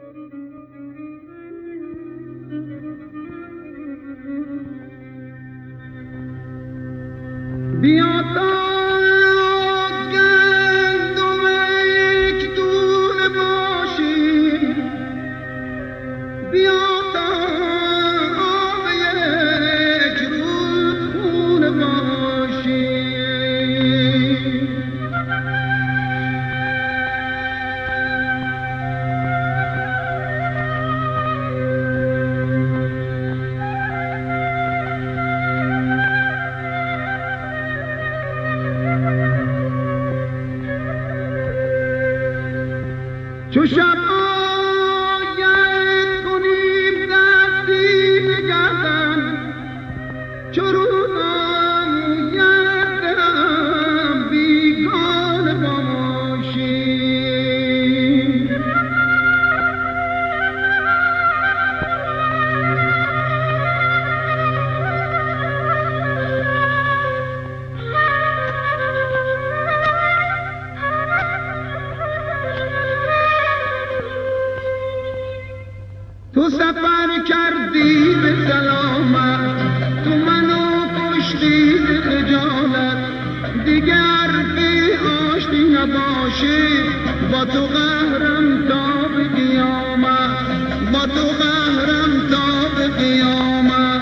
بیا تا گندم یک دونه باشیم، بیا تا آب یک رودخونه باشیم. چو شب آید کنیم دستی به گردن، چو روز آید دلم بیگانه باشیم. تو سفر کردی به سلامت، تو منو کشتی به خجالت، دیگر بی آشتی نباشی، با تو قهرم تا به قیامت، با تو قهرم تا به قیامت.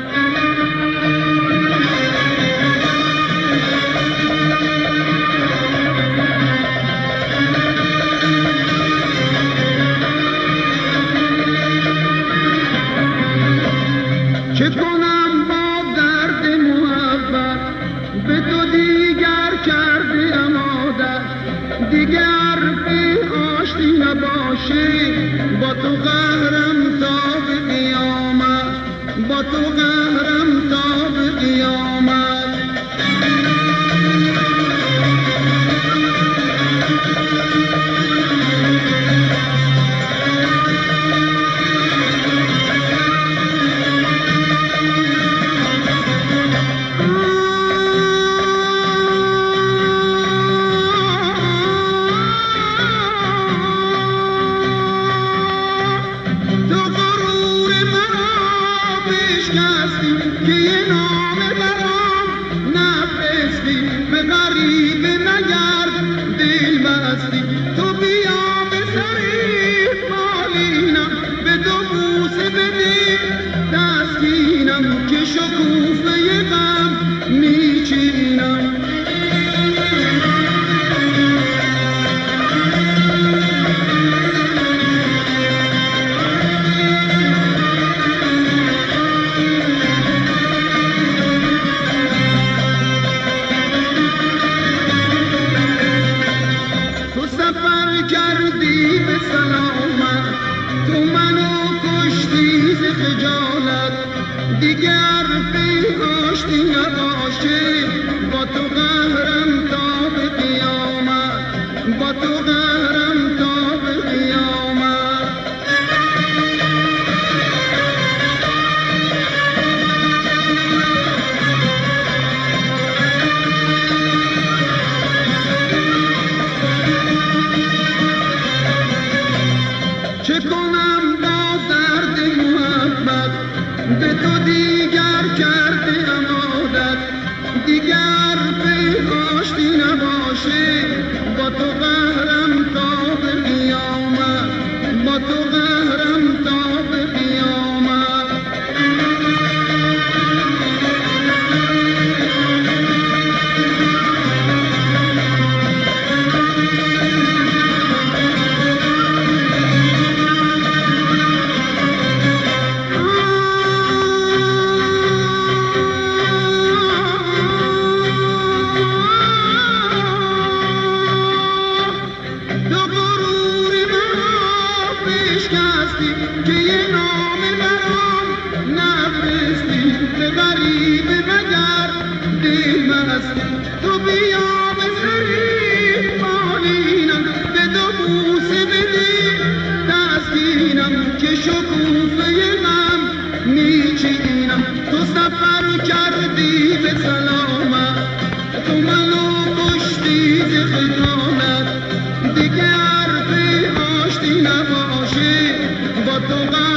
چه کنم با درد محبت، به تو دیگر کردیم عادت، دیگر بی آشتی نباشی، با تو قهرم تا به قیامت، با تو قهرم تا به قیامت. که یه نامه برام نفرستی، به غریب نگرد دل بستی، تو بیا به سری بالینم، به دو بوسه بده تسکینم، که شکوفه غم میچینم. کردی به سلامت، تو منو کشتی ز خجالت، دیگر بی آشتی نباشی، با تو قهرم تا به قیامت، با تو قهرم تا به قیامت. چه کنم با درد محبت، به تو دیگر کردیم عادت، دیگر بی آشتی نباشی، با تو قهرم تا به قیامت، با تو قهرم تا به قیامت. که یه نامه برام نفرستی، به غریب مگر دل بستی، تو بیا به سری بالینم، به دو بوسه بده تسکینم، که شکوفه غم میچینم. تو سفر کردی به سلامت، تو منو کشتی ز خجالت، دیگر بی آشتی نباشی، با تو